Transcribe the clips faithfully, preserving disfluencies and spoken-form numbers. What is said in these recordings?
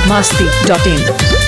masti dot in.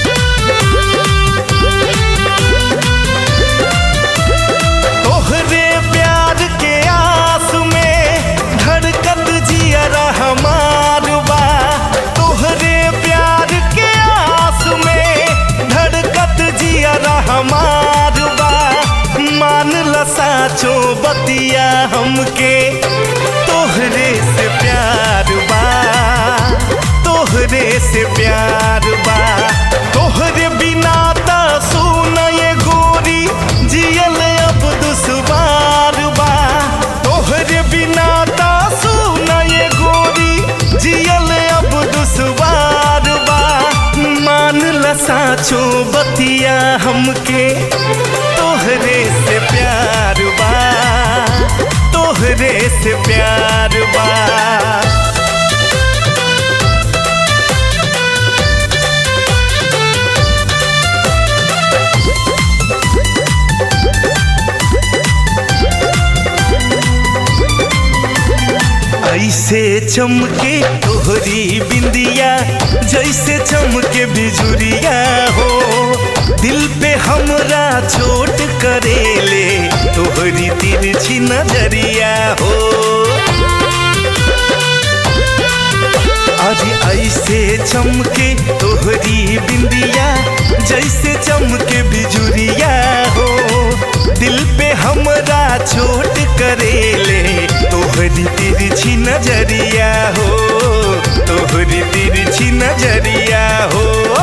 तोहरे प्यार के आस में धड़कत जियरा हमार बा। तोहरे प्यार के आस में धड़कत जियरा हमार बा। मान ला साचो बतिया हमके तोहरे से प्यार बा। तोहरे से प्यार बा। तोहरे बिना ता सुन ये गोरी जियल अब दुश्वार बा। तोहरे बिना ता सुन ये गोरी जियल अब दुश्वार बा। मान ला साचो बतिया हमके तोहरे से प्यार बा। तोहरे से प्यार बा। ऐसे चमके तोहरी बिंदिया जैसे चमके बिजुरिया हो। दिल पे हमरा चोट करेले तोहरी तिरछी नजरिया हो। अरे ऐसे चमके तोहरी बिंदिया जैसे चमके बिजुरिया हो। दिल पे हमरा चोट करेले तोहरी तिरछी नजरिया हो। तोहरी तिरछी नजरिया हो।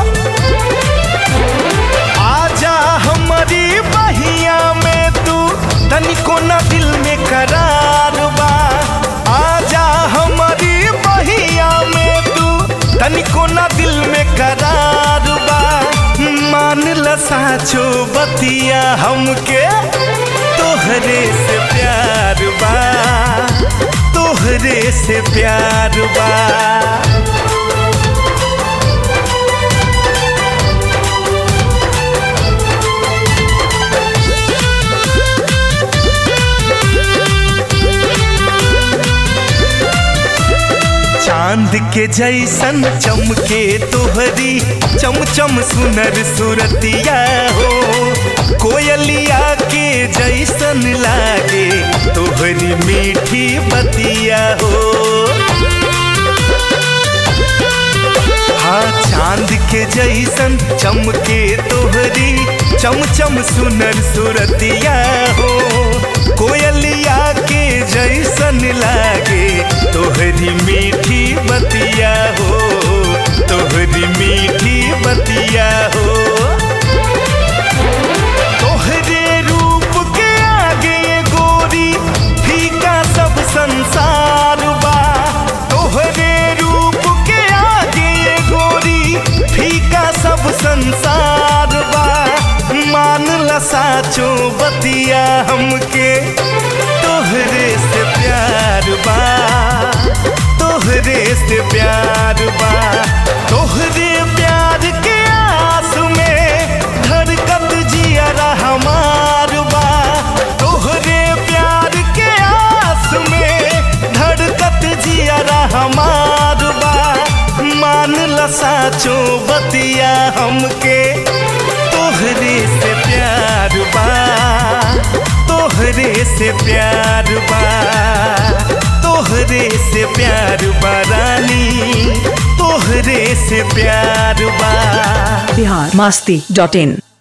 आजा हमारी बहिया में तू तनिको ना दिल में करार बा। आजा हमारी बहिया में तू तनिको ना दिल में करार बा। मान ला साचो बतिया हमके तोहरे से प्यार बा। तोहरे से प्यार बा। चांद के जैसन चमके तोहरी चमचम सुनर सुरतिया हो। कोयलिया के जैसन लागे तोहरी मीठी बतिया हो। हाँ चांद के जैसन चमके तोहरी चमचम सुनर सुरतिया हो। कोयलिया के जैसन लागे तोहरी मीठी बतिया हो। तोहरी मीठी बतिया हो। तोहरे रूप के आगे ये गोरी फीका सब संसार बा। तोहरे रूप के आगे ये गोरी फीका सब संसार बा। मान ला साचो बतिया हमके तोहरे से प्यार बा। तोहरे से प्यार बा। तोहरे प्यार के आस में धड़कत जियरा हमार बा। तोहरे प्यार के आस में धड़कत जियरा हमार बा। मान ला साचो बतिया हमके तोहरे से प्यार बा। तोहरे से प्यार बा। तोहरे से प्यार बा रानी। तोहरे से प्यार बा। Bihar masti dot in.